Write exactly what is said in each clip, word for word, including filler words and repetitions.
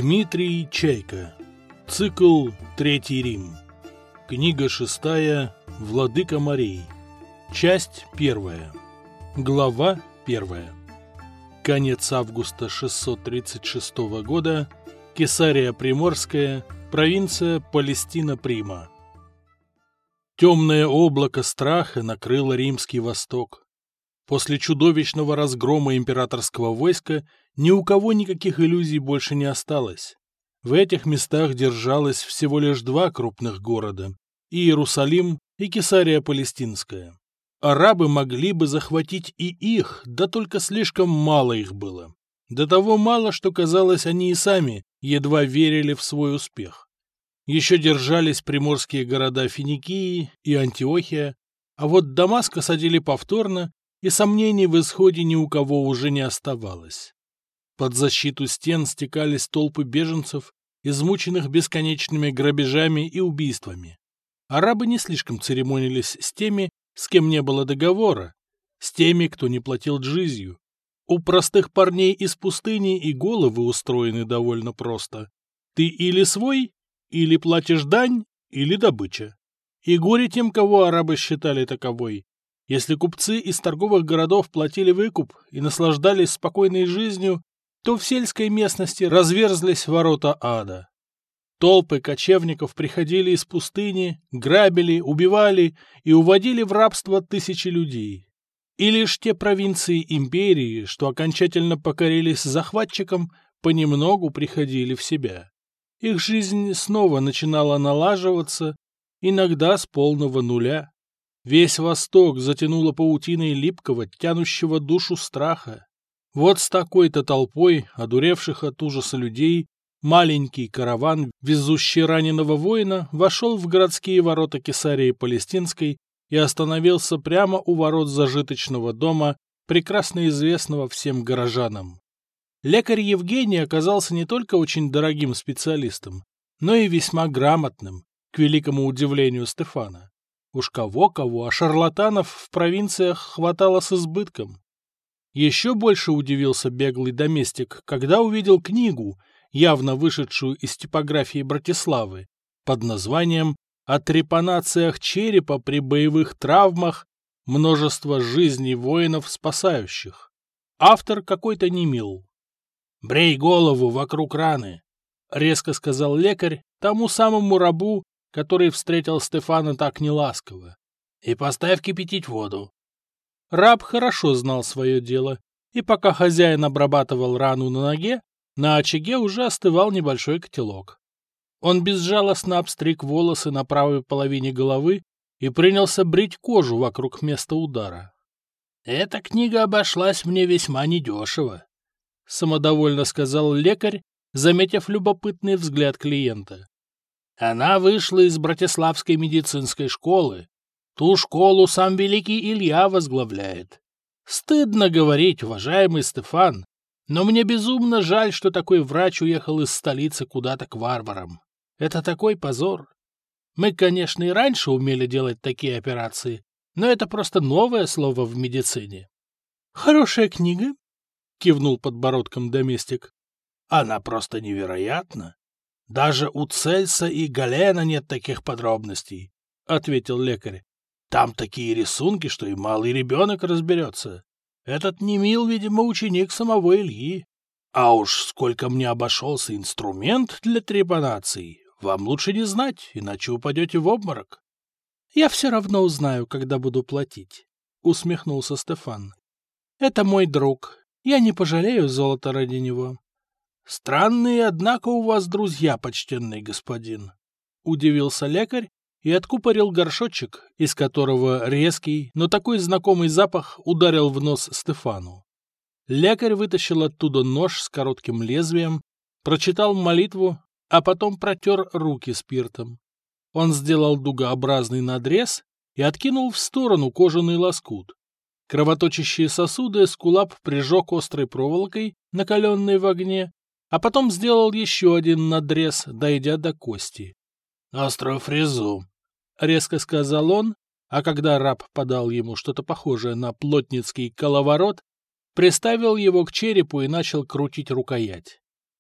Дмитрий Чайка. Цикл «Третий Рим». Книга шестая «Владыка морей». Часть первая. Глава первая. Конец августа шестьсот тридцать шестого года. Кесария Приморская, провинция Палестина-Прима. Темное облако страха накрыло Римский Восток. После чудовищного разгрома императорского войска ни у кого никаких иллюзий больше не осталось. В этих местах держалось всего лишь два крупных города – Иерусалим и Кесария Палестинская. Арабы могли бы захватить и их, да только слишком мало их было. До того мало, что, казалось, они и сами едва верили в свой успех. Еще держались приморские города Финикии и Антиохия, а вот Дамаск осадили повторно, и сомнений в исходе ни у кого уже не оставалось. Под защиту стен стекались толпы беженцев, измученных бесконечными грабежами и убийствами. Арабы не слишком церемонились с теми, с кем не было договора, с теми, кто не платил джизью. У простых парней из пустыни и головы устроены довольно просто. Ты или свой, или платишь дань, или добыча. И горе тем, кого арабы считали таковой. Если купцы из торговых городов платили выкуп и наслаждались спокойной жизнью, то в сельской местности разверзлись ворота ада. Толпы кочевников приходили из пустыни, грабили, убивали и уводили в рабство тысячи людей. И лишь те провинции империи, что окончательно покорились захватчикам, понемногу приходили в себя. Их жизнь снова начинала налаживаться, иногда с полного нуля. Весь Восток затянуло паутиной липкого, тянущего душу страха. Вот с такой-то толпой, одуревших от ужаса людей, маленький караван, везущий раненого воина, вошел в городские ворота Кесарии Палестинской и остановился прямо у ворот зажиточного дома, прекрасно известного всем горожанам. Лекарь Евгений оказался не только очень дорогим специалистом, но и весьма грамотным, к великому удивлению Стефана. Уж кого-кого, а шарлатанов в провинциях хватало с избытком. Еще больше удивился беглый доместик, когда увидел книгу, явно вышедшую из типографии Братиславы, под названием «О трепанациях черепа при боевых травмах, множество жизней воинов спасающих». Автор какой-то немил. «Брей голову вокруг раны», — резко сказал лекарь тому самому рабу, который встретил Стефана так неласково, — «и поставь кипятить воду». Раб хорошо знал свое дело, и пока хозяин обрабатывал рану на ноге, на очаге уже остывал небольшой котелок. Он безжалостно обстриг волосы на правой половине головы и принялся брить кожу вокруг места удара. «Эта книга обошлась мне весьма недешево», — самодовольно сказал лекарь, заметив любопытный взгляд клиента. «Она вышла из Братиславской медицинской школы. Ту школу сам великий Илья возглавляет. Стыдно говорить, уважаемый Стефан, но мне безумно жаль, что такой врач уехал из столицы куда-то к варварам. Это такой позор. Мы, конечно, и раньше умели делать такие операции, но это просто новое слово в медицине». «Хорошая книга», — кивнул подбородком доместик. «Она просто невероятна. Даже у Цельса и Галена нет таких подробностей», — ответил лекарь. «Там такие рисунки, что и малый ребенок разберется. Этот Немил, видимо, ученик самого Ильи. А уж сколько мне обошелся инструмент для трепанаций, вам лучше не знать, иначе упадете в обморок». «Я все равно узнаю, когда буду платить», — усмехнулся Стефан. «Это мой друг. Я не пожалею золота ради него». «Странные, однако, у вас друзья, почтенный господин», — удивился лекарь и откупорил горшочек, из которого резкий, но такой знакомый запах ударил в нос Стефану. Лекарь вытащил оттуда нож с коротким лезвием, прочитал молитву, а потом протер руки спиртом. Он сделал дугообразный надрез и откинул в сторону кожаный лоскут. Кровоточащие сосуды эскулап прижег острой проволокой, накаленной в огне, а потом сделал еще один надрез, дойдя до кости. «Острую фрезу», — резко сказал он, а когда раб подал ему что-то похожее на плотницкий коловорот, приставил его к черепу и начал крутить рукоять.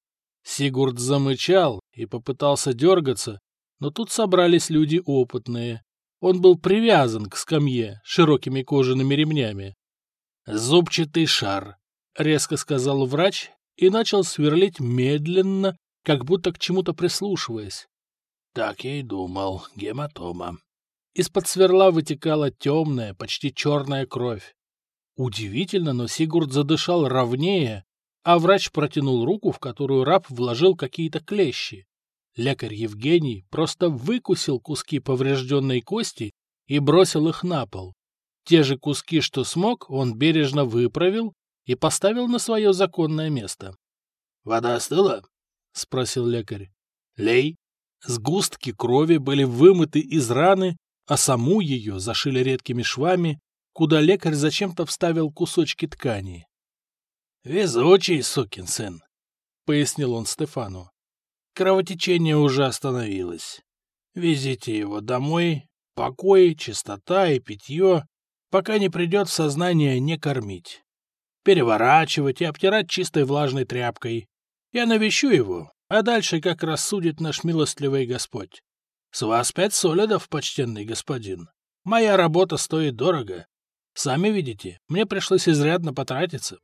Сигурд замычал и попытался дергаться, но тут собрались люди опытные. Он был привязан к скамье широкими кожаными ремнями. «Зубчатый шар», — резко сказал врач и начал сверлить медленно, как будто к чему-то прислушиваясь. «Так я и думал, гематома». Из-под сверла вытекала темная, почти черная кровь. Удивительно, но Сигурд задышал ровнее, а врач протянул руку, в которую раб вложил какие-то клещи. Лекарь Евгений просто выкусил куски поврежденной кости и бросил их на пол. Те же куски, что смог, он бережно выправил и поставил на свое законное место. — Вода остыла? — спросил лекарь. — Лей. Сгустки крови были вымыты из раны, а саму ее зашили редкими швами, куда лекарь зачем-то вставил кусочки ткани. — Везучий сукин сын, — пояснил он Стефану. Кровотечение уже остановилось. Везите его домой, покой, чистота и питье, пока не придет в сознание, не кормить. Переворачивать и обтирать чистой влажной тряпкой. Я навещу его, а дальше как рассудит наш милостливый Господь. С вас пять солидов, почтенный господин. Моя работа стоит дорого. Сами видите, мне пришлось изрядно потратиться.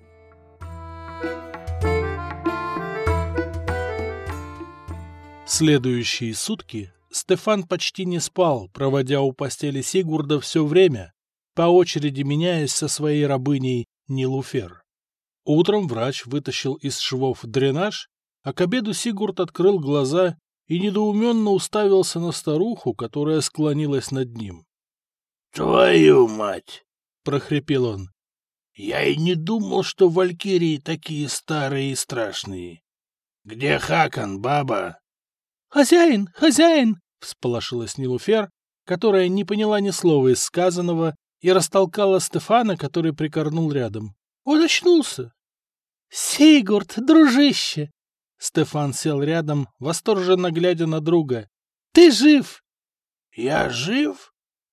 Следующие сутки Стефан почти не спал, проводя у постели Сигурда все время, по очереди меняясь со своей рабыней Нилуфер. Утром врач вытащил из швов дренаж, а к обеду Сигурд открыл глаза и недоуменно уставился на старуху, которая склонилась над ним. — Твою мать! — прохрипел он. — Я и не думал, что валькирии такие старые и страшные. Где Хакон, баба? «Хозяин! Хозяин!» — всполошилась Нилуфер, которая не поняла ни слова из сказанного и растолкала Стефана, который прикорнул рядом. «Он очнулся!» «Сигурд, дружище!» Стефан сел рядом, восторженно глядя на друга. «Ты жив!» «Я жив?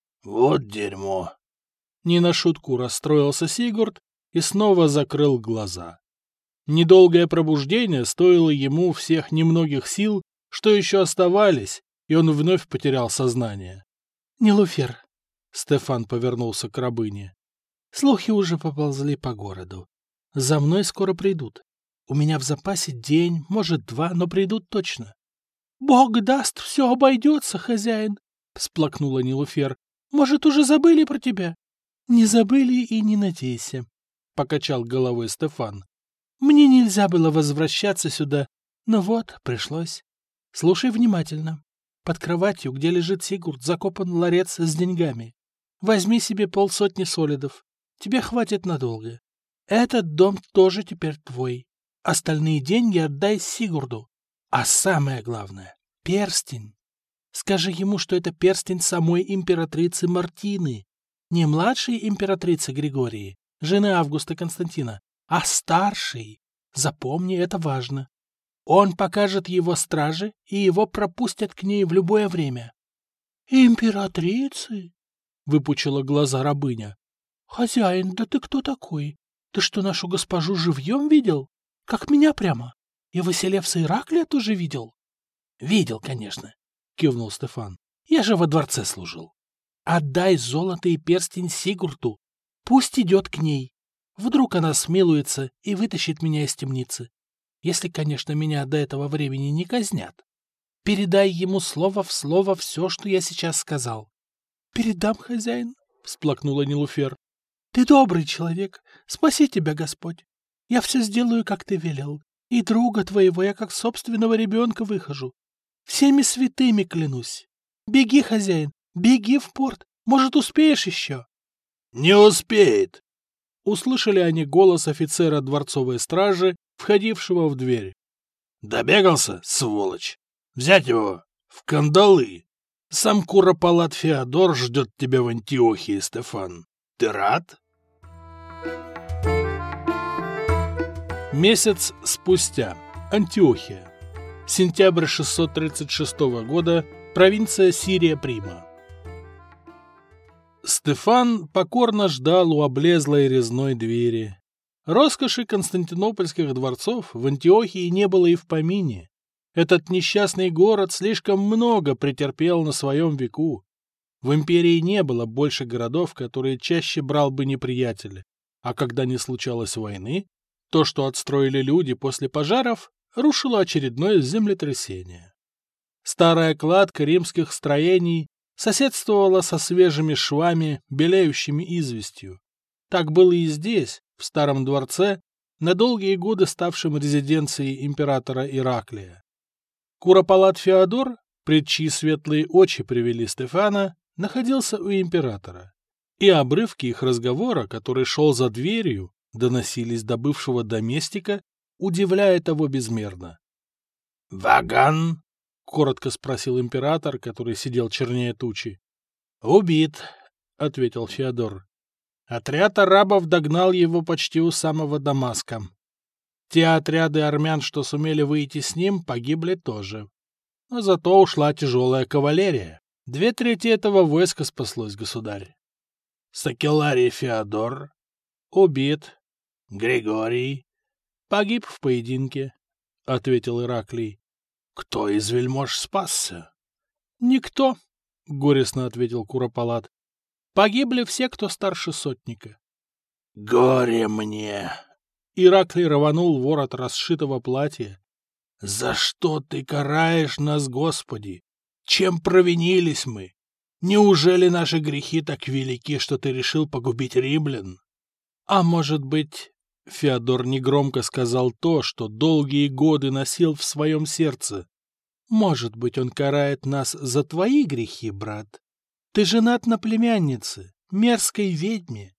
Вот дерьмо!» Не на шутку расстроился Сигурд и снова закрыл глаза. Недолгое пробуждение стоило ему всех немногих сил, что еще оставались, и он вновь потерял сознание. — Нилуфер, — Стефан повернулся к рабыне, — слухи уже поползли по городу. За мной скоро придут. У меня в запасе день, может, два, но придут точно. — Бог даст, все обойдется, хозяин, — всплакнула Нилуфер. — Может, уже забыли про тебя? — Не забыли и не надейся, — покачал головой Стефан. — Мне нельзя было возвращаться сюда, но вот пришлось. Слушай внимательно. Под кроватью, где лежит Сигурд, закопан ларец с деньгами. Возьми себе полсотни солидов. Тебе хватит надолго. Этот дом тоже теперь твой. Остальные деньги отдай Сигурду. А самое главное — перстень. Скажи ему, что это перстень самой императрицы Мартины. Не младшей императрицы Григории, жены Августа Константина, а старшей. Запомни, это важно. Он покажет его страже, и его пропустят к ней в любое время. — Императрицы? — выпучила глаза рабыня. — Хозяин, да ты кто такой? Ты что, нашу госпожу живьем видел? Как меня прямо? И Василевса Ираклия тоже видел? — Видел, конечно, — кивнул Стефан. — Я же во дворце служил. Отдай золото и перстень Сигурду. Пусть идет к ней. Вдруг она смилуется и вытащит меня из темницы. Если, конечно, меня до этого времени не казнят. Передай ему слово в слово все, что я сейчас сказал. — Передам, хозяин, — всплакнула Нилуфер. — Ты добрый человек, спаси тебя, Господь. Я все сделаю, как ты велел, и друга твоего я как собственного ребенка выхожу. Всеми святыми клянусь. Беги, хозяин, беги в порт, может, успеешь еще? — Не успеет! Услышали они голос офицера дворцовой стражи, входившего в дверь. — Добегался, сволочь! Взять его в кандалы! Сам Куропалат Феодор ждет тебя в Антиохии, Стефан. Ты рад? Месяц спустя. Антиохия. Сентябрь шестьсот тридцать шестого года. Провинция Сирия-Прима. Стефан покорно ждал у облезлой резной двери. Роскоши константинопольских дворцов в Антиохии не было и в помине. Этот несчастный город слишком много претерпел на своем веку. В империи не было больше городов, которые чаще брал бы неприятель. А когда не случалось войны, то, что отстроили люди после пожаров, рушило очередное землетрясение. Старая кладка римских строений соседствовала со свежими швами, белеющими известью. Так было и здесь, в старом дворце, на долгие годы ставшем резиденцией императора Ираклия. Куропалат Феодор, пред чьи светлые очи привели Стефана, находился у императора. И обрывки их разговора, который шел за дверью, доносились до бывшего доместика, удивляя того безмерно. — Ваган? — коротко спросил император, который сидел чернее тучи. — Убит, — ответил Феодор. Отряд арабов догнал его почти у самого Дамаска. Те отряды армян, что сумели выйти с ним, погибли тоже. Но зато ушла тяжелая кавалерия. Две трети этого войска спаслось, государь. Сакеларий Феодор убит. Григорий погиб в поединке, — ответил Ираклий. Кто из вельмож спасся? Никто, — горестно ответил Куропалат. Погибли все, кто старше сотника. Горе мне! Ираклий рванул ворот расшитого платья. «За что ты караешь нас, Господи? Чем провинились мы? Неужели наши грехи так велики, что ты решил погубить римлян?» «А может быть...» — Феодор негромко сказал то, что долгие годы носил в своем сердце. «Может быть, он карает нас за твои грехи, брат? Ты женат на племяннице, мерзкой ведьме».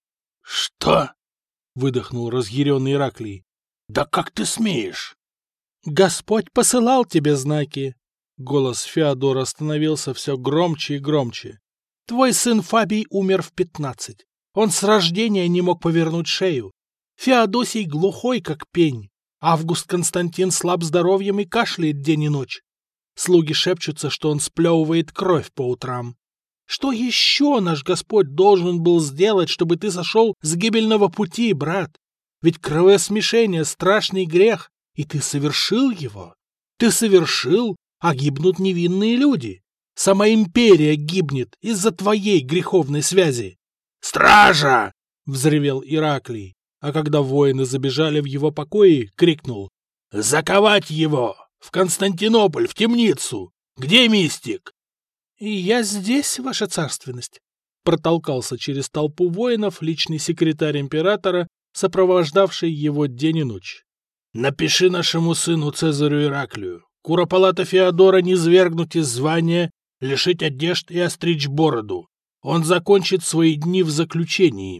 «Что?» — выдохнул разъяренный Ираклий. — Да как ты смеешь? — Господь посылал тебе знаки. Голос Феодора становился все громче и громче. Твой сын Фабий умер в пятнадцать. Он с рождения не мог повернуть шею. Феодосий глухой, как пень. Август Константин слаб здоровьем и кашляет день и ночь. Слуги шепчутся, что он сплевывает кровь по утрам. Что еще наш Господь должен был сделать, чтобы ты сошел с гибельного пути, брат? Ведь кровосмешение — страшный грех, и ты совершил его. Ты совершил, а гибнут невинные люди. Сама империя гибнет из-за твоей греховной связи. «Стража!» — взревел Ираклий, а когда воины забежали в его покои, крикнул: «Заковать его! В Константинополь, в темницу! Где мистик?» «И я здесь, ваша царственность», — протолкался через толпу воинов личный секретарь императора, сопровождавший его день и ночь. «Напиши нашему сыну Цезарю Ираклию, Куропалата Феодора низвергнуть из звания, лишить одежд и остричь бороду. Он закончит свои дни в заключении».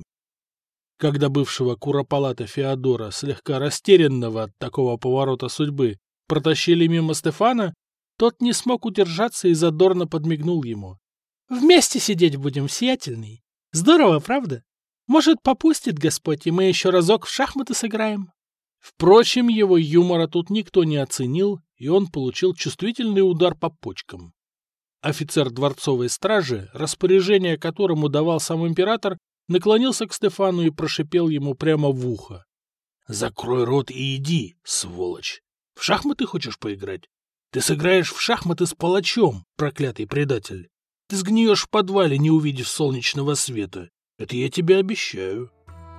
Когда бывшего Куропалата Феодора, слегка растерянного от такого поворота судьбы, протащили мимо Стефана, тот не смог удержаться и задорно подмигнул ему. «Вместе сидеть будем, сиятельный. Здорово, правда? Может, попустит Господь, и мы еще разок в шахматы сыграем?» Впрочем, его юмора тут никто не оценил, и он получил чувствительный удар по почкам. Офицер дворцовой стражи, распоряжение которому давал сам император, наклонился к Стефану и прошипел ему прямо в ухо. «Закрой рот и иди, сволочь! В шахматы хочешь поиграть? Ты сыграешь в шахматы с палачом, проклятый предатель. Ты сгниешь в подвале, не увидев солнечного света. Это я тебе обещаю».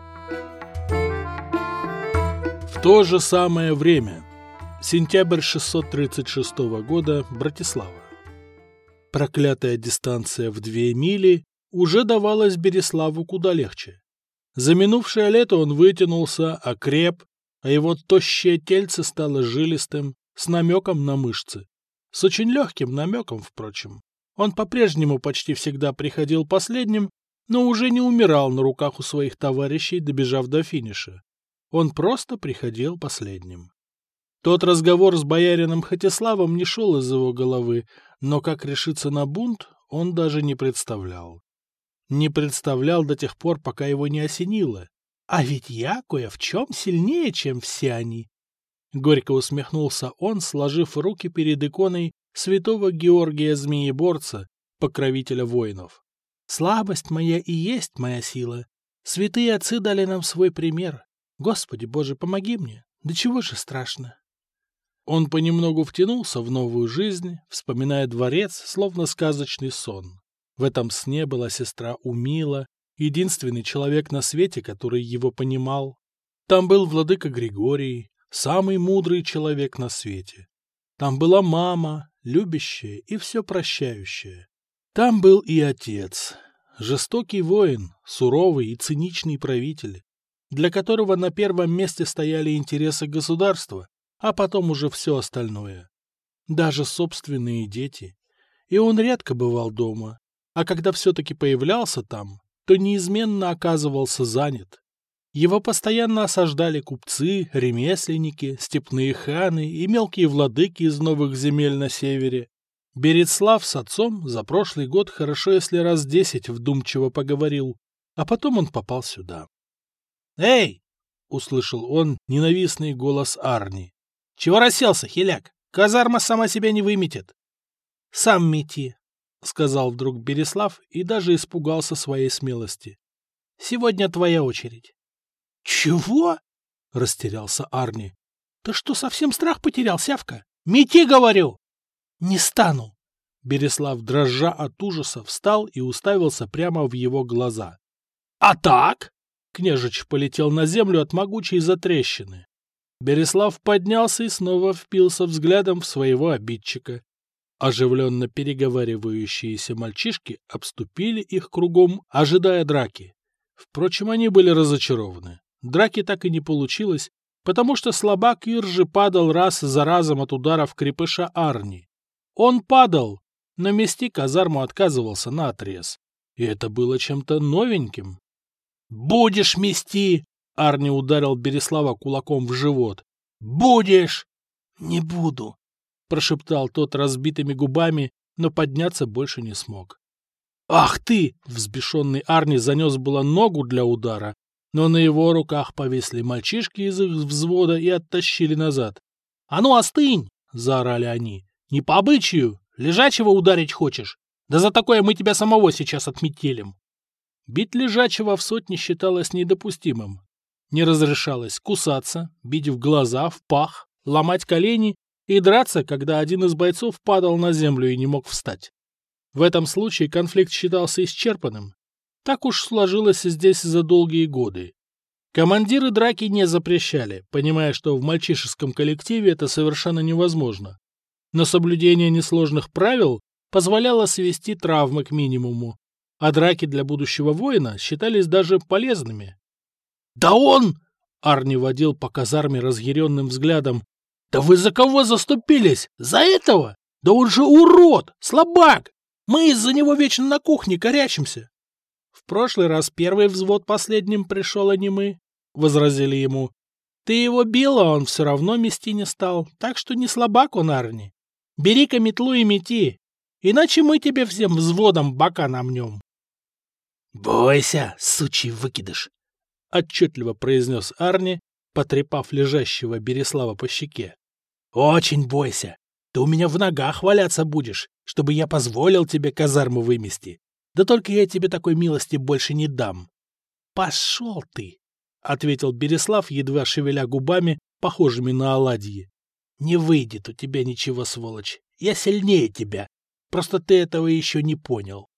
В то же самое время. Сентябрь шестьсот тридцать шестого года. Братислава. Проклятая дистанция в две мили уже давалась Бериславу куда легче. За минувшее лето он вытянулся, окреп, а его тощее тельце стало жилистым, с намеком на мышцы. С очень легким намеком, впрочем. Он по-прежнему почти всегда приходил последним, но уже не умирал на руках у своих товарищей, добежав до финиша. Он просто приходил последним. Тот разговор с боярином Хатиславом не шел из его головы, но как решиться на бунт, он даже не представлял. Не представлял до тех пор, пока его не осенило. А ведь я кое в чем сильнее, чем все они. Горько усмехнулся он, сложив руки перед иконой святого Георгия Змееборца, покровителя воинов. Слабость моя и есть моя сила. Святые отцы дали нам свой пример. Господи Боже, помоги мне! Да чего же страшно? Он понемногу втянулся в новую жизнь, вспоминая дворец, словно сказочный сон. В этом сне была сестра Умила, единственный человек на свете, который его понимал. Там был владыка Григорий, самый мудрый человек на свете. Там была мама, любящая и все прощающая. Там был и отец, жестокий воин, суровый и циничный правитель, для которого на первом месте стояли интересы государства, а потом уже все остальное. Даже собственные дети. И он редко бывал дома, а когда все-таки появлялся там, то неизменно оказывался занят. Его постоянно осаждали купцы, ремесленники, степные ханы и мелкие владыки из новых земель на севере. Берецлав с отцом за прошлый год хорошо, если раз десять вдумчиво поговорил, а потом он попал сюда. «Эй!» — услышал он ненавистный голос Арни. «Чего расселся, хиляк? Казарма сама себя не выметит». «Сам мети», — сказал вдруг Береслав и даже испугался своей смелости. «Сегодня твоя очередь». «Чего?» — растерялся Арни. «Ты что, совсем страх потерял, Сявка? Мети, говорю!» «Не стану!» Береслав, дрожа от ужаса, встал и уставился прямо в его глаза. «А так?» Княжич полетел на землю от могучей затрещины. Береслав поднялся и снова впился взглядом в своего обидчика. Оживленно переговаривающиеся мальчишки обступили их кругом, ожидая драки. Впрочем, они были разочарованы. Драки так и не получилось, потому что слабак Иржи падал раз за разом от ударов крепыша Арни. Он падал, но мести казарму отказывался наотрез. И это было чем-то новеньким. «Будешь мести!» — Арни ударил Береслава кулаком в живот. «Будешь!» «Не буду!» — прошептал тот разбитыми губами, но подняться больше не смог. «Ах ты!» — взбешенный Арни занес было ногу для удара, но на его руках повисли мальчишки из их взвода и оттащили назад. «А ну остынь!» — заорали они. «Не по обычаю! Лежачего ударить хочешь? Да за такое мы тебя самого сейчас отметелим!» Бить лежачего в сотне считалось недопустимым. Не разрешалось кусаться, бить в глаза, в пах, ломать колени и драться, когда один из бойцов падал на землю и не мог встать. В этом случае конфликт считался исчерпанным. Так уж сложилось здесь за долгие годы. Командиры драки не запрещали, понимая, что в мальчишеском коллективе это совершенно невозможно. Но соблюдение несложных правил позволяло свести травмы к минимуму, а драки для будущего воина считались даже полезными. «Да он!» — Арни водил по казарме разъяренным взглядом. «Да вы за кого заступились? За этого? Да он же урод! Слабак! Мы из-за него вечно на кухне корячимся!» «В прошлый раз первый взвод последним пришел, а не мы», — возразили ему. «Ты его бил, а он все равно мести не стал, так что не слабак он, Арни. Бери-ка метлу и мети, иначе мы тебе всем взводом бока намнем». «Бойся, сучий выкидыш!» — отчетливо произнес Арни, потрепав лежащего Береслава по щеке. «Очень бойся! Ты у меня в ногах валяться будешь, чтобы я позволил тебе казарму вымести. Да только я тебе такой милости больше не дам». «Пошел ты!» — ответил Береслав, едва шевеля губами, похожими на оладьи. «Не выйдет у тебя ничего, сволочь. Я сильнее тебя. Просто ты этого еще не понял».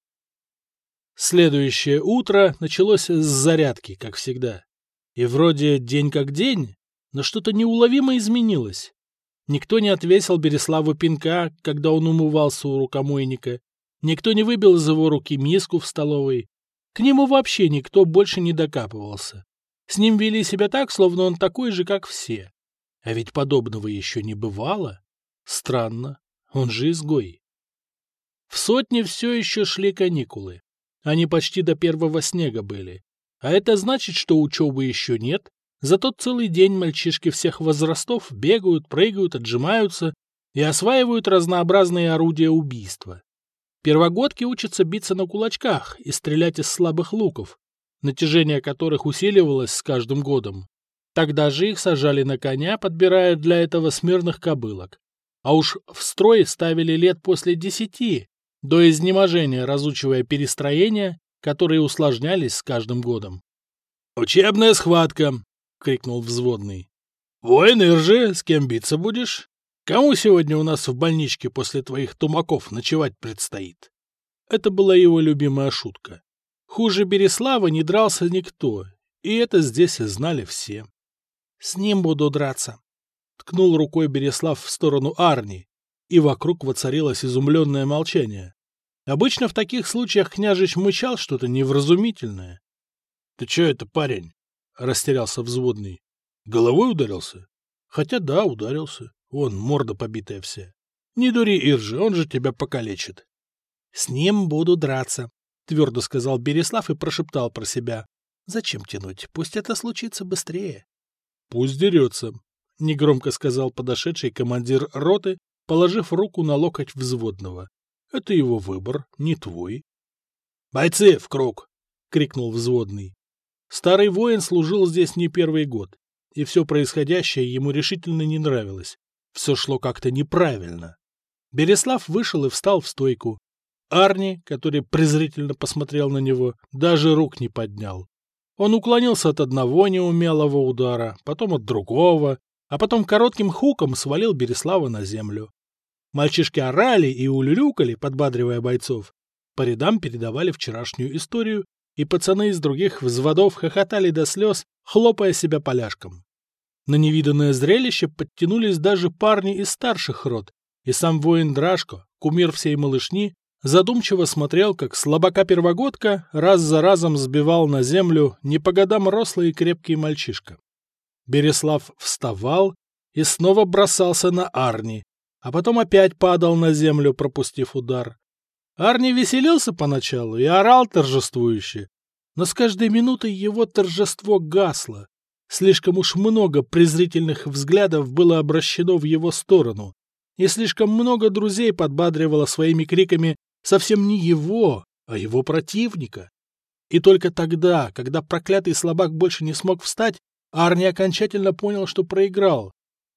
Следующее утро началось с зарядки, как всегда. И вроде день как день, но что-то неуловимо изменилось. Никто не отвесил Береславу пинка, когда он умывался у рукомойника. Никто не выбил из его руки миску в столовой. К нему вообще никто больше не докапывался. С ним вели себя так, словно он такой же, как все. А ведь подобного еще не бывало. Странно, он же изгой. В сотне все еще шли каникулы. Они почти до первого снега были. А это значит, что учебы еще нет, зато целый день мальчишки всех возрастов бегают, прыгают, отжимаются и осваивают разнообразные орудия убийства. Первогодки учатся биться на кулачках и стрелять из слабых луков, натяжение которых усиливалось с каждым годом. Тогда же их сажали на коня, подбирая для этого смирных кобылок. А уж в строй ставили лет после десяти, до изнеможения разучивая перестроения, которые усложнялись с каждым годом. «Учебная схватка!» — крикнул взводный. — Воин Иржи, с кем биться будешь? Кому сегодня у нас в больничке после твоих тумаков ночевать предстоит? Это была его любимая шутка. Хуже Береслава не дрался никто, и это здесь знали все. — С ним буду драться, — ткнул рукой Береслав в сторону Арни, и вокруг воцарилось изумленное молчание. Обычно в таких случаях княжич мычал что-то невразумительное. — Ты че это, парень? — растерялся взводный. — Головой ударился? Хотя да, ударился. Вон, морда побитая вся. Не дури, Иржи, он же тебя покалечит. — С ним буду драться, — твердо сказал Береслав и прошептал про себя. — Зачем тянуть? Пусть это случится быстрее. — Пусть дерется, — негромко сказал подошедший командир роты, положив руку на локоть взводного. — Это его выбор, не твой. — Бойцы, в круг! — крикнул взводный. Старый воин служил здесь не первый год, и все происходящее ему решительно не нравилось. Все шло как-то неправильно. Береслав вышел и встал в стойку. Арни, который презрительно посмотрел на него, даже рук не поднял. Он уклонился от одного неумелого удара, потом от другого, а потом коротким хуком свалил Береслава на землю. Мальчишки орали и улюлюкали, подбадривая бойцов. По рядам передавали вчерашнюю историю, и пацаны из других взводов хохотали до слез, хлопая себя поляшком. На невиданное зрелище подтянулись даже парни из старших рот, и сам воин Драшко, кумир всей малышни, задумчиво смотрел, как слабака-первогодка раз за разом сбивал на землю не по годам рослый и крепкий мальчишка. Береслав вставал и снова бросался на Арни, а потом опять падал на землю, пропустив удар. Арни веселился поначалу и орал торжествующе, но с каждой минутой его торжество гасло. Слишком уж много презрительных взглядов было обращено в его сторону, и слишком много друзей подбадривало своими криками совсем не его, а его противника. И только тогда, когда проклятый слабак больше не смог встать, Арни окончательно понял, что проиграл.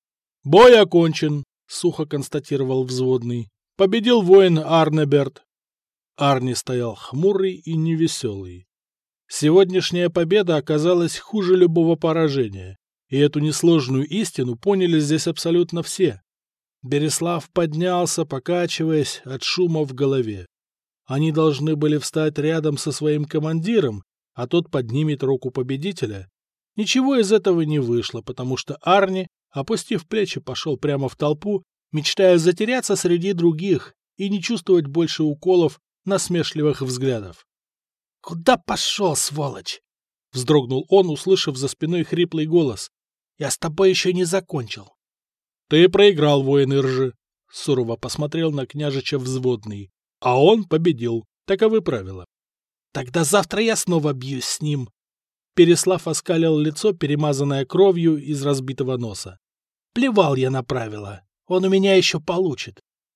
— Бой окончен, — сухо констатировал взводный. — Победил воин Арнеберт. Арни стоял хмурый и невеселый. Сегодняшняя победа оказалась хуже любого поражения, и эту несложную истину поняли здесь абсолютно все. Береслав поднялся, покачиваясь от шума в голове. Они должны были встать рядом со своим командиром, а тот поднимет руку победителя. Ничего из этого не вышло, потому что Арни, опустив плечи, пошел прямо в толпу, мечтая затеряться среди других и не чувствовать больше уколов насмешливых взглядов. — Куда пошел, сволочь? — вздрогнул он, услышав за спиной хриплый голос. — Я с тобой еще не закончил. — Ты проиграл, воин Иржи, — сурово посмотрел на княжича взводный. — А он победил. Таковы правила. — Тогда завтра я снова бьюсь с ним. Переслав оскалил лицо, перемазанное кровью из разбитого носа. — Плевал я на правила. Он у меня еще получит.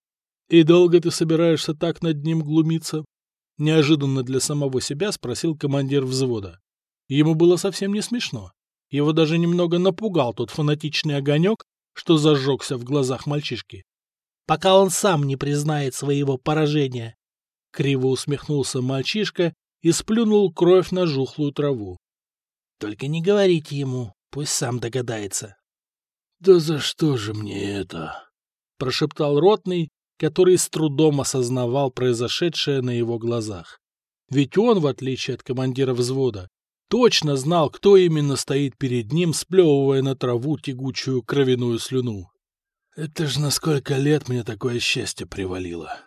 — И долго ты собираешься так над ним глумиться? — неожиданно для самого себя спросил командир взвода. Ему было совсем не смешно. Его даже немного напугал тот фанатичный огонек, что зажегся в глазах мальчишки. — Пока он сам не признает своего поражения. Криво усмехнулся мальчишка и сплюнул кровь на жухлую траву. — Только не говорите ему, пусть сам догадается. — Да за что же мне это? — прошептал ротный, который с трудом осознавал произошедшее на его глазах. Ведь он, в отличие от командира взвода, точно знал, кто именно стоит перед ним, сплевывая на траву тягучую кровяную слюну. Это ж на сколько лет мне такое счастье привалило.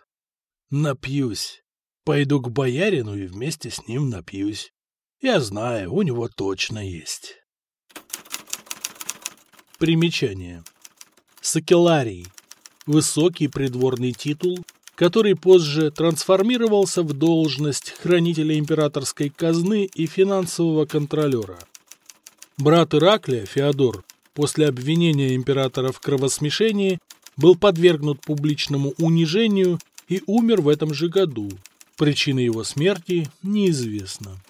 Напьюсь. Пойду к боярину и вместе с ним напьюсь. Я знаю, у него точно есть. Примечание. Сакеларий. Высокий придворный титул, который позже трансформировался в должность хранителя императорской казны и финансового контролера. Брат Ираклия, Феодор, после обвинения императора в кровосмешении, был подвергнут публичному унижению и умер в этом же году. Причина его смерти неизвестна.